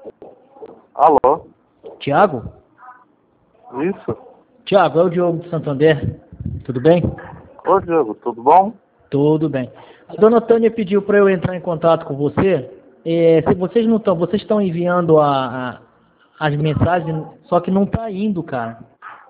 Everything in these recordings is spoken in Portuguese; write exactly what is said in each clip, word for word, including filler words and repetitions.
Alô? Tiago? Isso? Tiago, é o Diogo de Santander. Tudo bem? Ô, Diogo, tudo bom? Tudo bem. A dona Tânia pediu para eu entrar em contato com você. É, se vocês não estão, vocês estão enviando a, a- as mensagens, só que não está indo, cara.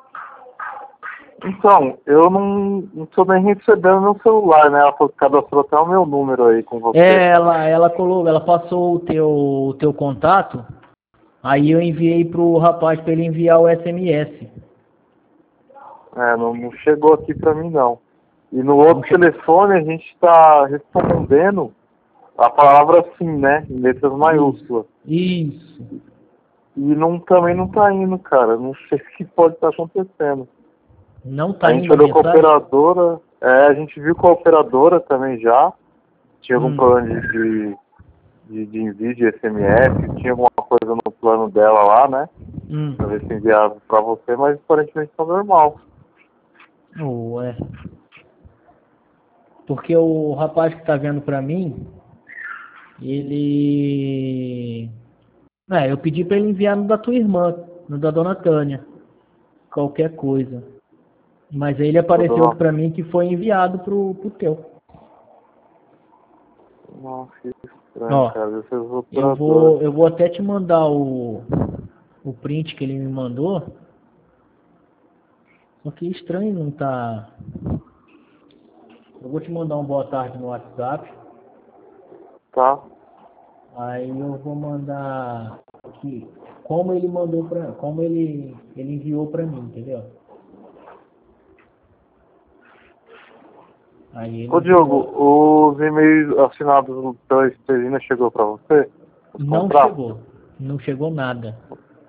Então, eu não, não tô nem recebendo no celular, né? Ela falou que cadastrou até o meu número aí com você. É, ela, ela colou, ela passou o teu, o teu contato. Aí eu enviei pro rapaz para ele enviar o S M S. É, não, não chegou aqui pra mim, não. E no outro che- telefone a gente está respondendo a palavra sim, né? Em letras maiúsculas. Isso. E não, também não tá indo, cara. Não sei o que pode estar acontecendo. Não tá A gente indo a olhou com a mensagem? operadora, é, a gente viu com a operadora também já. Tinha algum Hum. problema de, de, de, de envio de S M S, tinha alguma coisa no plano dela lá, né? Hum. Pra ver se enviava pra você, mas aparentemente tá normal. Ué. Porque o rapaz que tá vendo pra mim, ele... É, eu pedi pra ele enviar no da tua irmã, no da dona Tânia. Qualquer coisa. Mas aí ele Tá apareceu aqui dando pra mim que foi enviado pro, pro teu. Nossa, que estranho, Ó, cara. Esses eu operadores. vou, eu vou até te mandar o, o print que ele me mandou. Só que estranho não tá... Eu vou te mandar um boa tarde no WhatsApp. Tá? Aí eu vou mandar aqui como ele mandou para, como ele ele enviou para mim, entendeu? Aí ele Ô enviou. Diogo, os e-mails assinados pela Esterina chegou pra você? Os Não contratos? chegou. Não chegou nada.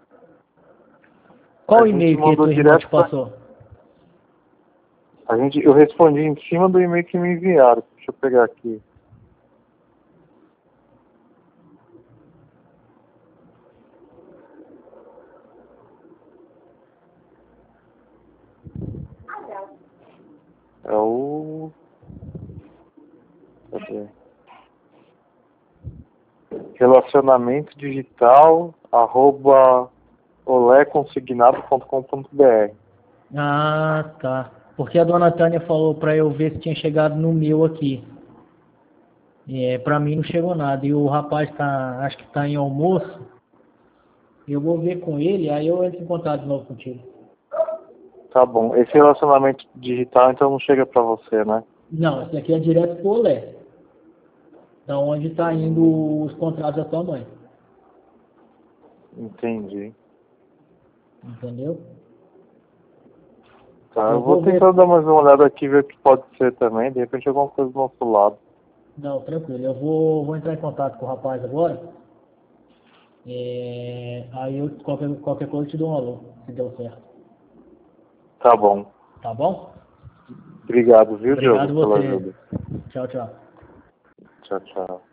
A Qual gente e-mail que a mandou tua irmã te direto pra... passou? A gente, eu respondi em cima do e-mail que me enviaram. Deixa eu pegar aqui. É o... Cadê? Relacionamento digital arroba oleconsignado ponto com ponto br. Ah, tá. Porque a dona Tânia falou para eu ver se tinha chegado no meu aqui. É, para mim não chegou nada. E o rapaz tá, acho que tá em almoço. Eu vou ver com ele, aí eu entro em contato de novo contigo. Tá bom. Esse relacionamento digital então não chega pra você, né? Não, esse aqui é direto pro Olé. Da onde está indo os contratos da tua mãe. Entendi. Entendeu? Tá, Eu eu vou vou tentar ver. dar mais uma olhada aqui, ver o que pode ser também. De repente alguma coisa do nosso lado. Não, tranquilo. Eu vou, vou entrar em contato com o rapaz agora. É, aí eu, qualquer, qualquer coisa eu te dou um alô, se deu certo. Tá bom. Tá bom? Obrigado, viu, Diogo, Obrigado pela você. ajuda. Tchau, tchau. Tchau, tchau.